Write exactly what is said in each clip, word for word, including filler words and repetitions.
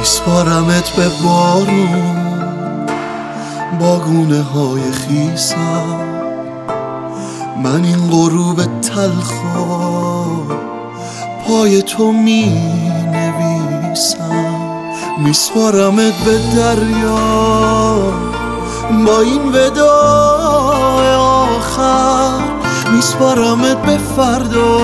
میسپارمت به بارون با گونه های خیسم، من این غروب تلخا پای تو می نویسم. میسپارمت به دریا با این وداع آخر، میسپارمت به فردا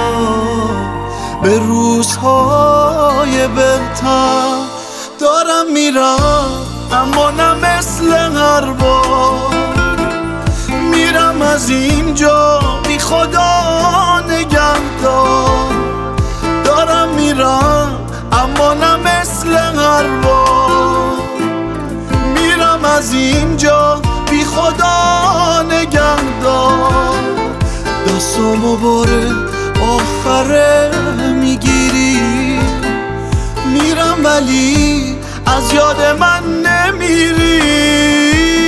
به روزهای بهتر. دارم میرم اما نه مثل هر بار، میرم از اینجا بی خدا نگهدار. دارم میرم اما نه مثل هر بار، میرم از اینجا بی خدا نگهدار. دستامو باره آخره میگیری، میرم ولی از یاد من نمیری.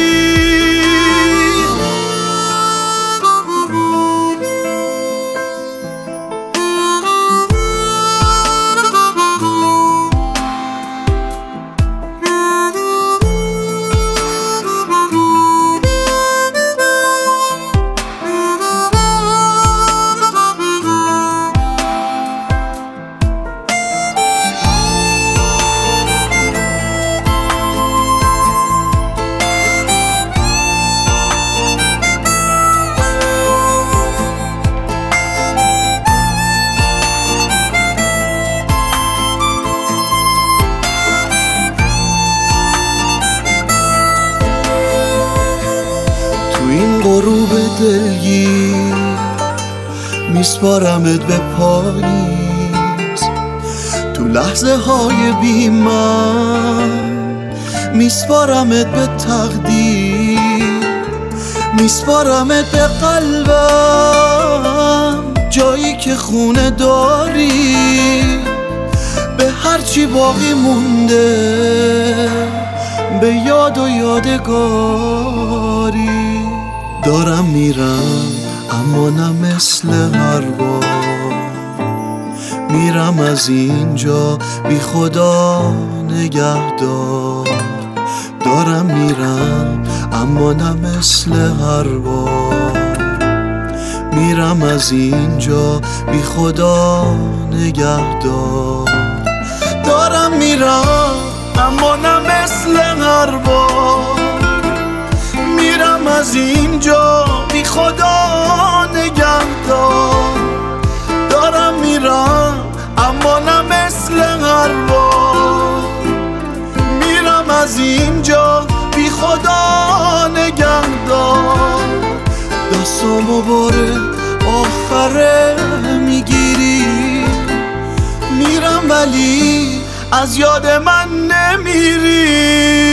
این غروب دلگیر میسپارمت به پاییز، تو لحظه های بی من میسپارمت به تقدیر، میسپارمت به قلبم جایی که خونه داری، به هرچی باقی مونده به یاد و یادگاری. دارم میرم اما نه مثل هر بار، میرم از اینجا بی خدا نگهدار. دارم میرم اما نه مثل هر بار، میرم از اینجا بی خدا نگهدار. دارم میرم اما نه مثل هر بار، میرم از اینجا بی خدا نگهدار. دارم میرم اما نه مثل هر بار، میرم از اینجا بی خدا نگهدار. دستامو باره آخره میگیری، میرم ولی از یاد من نمیری.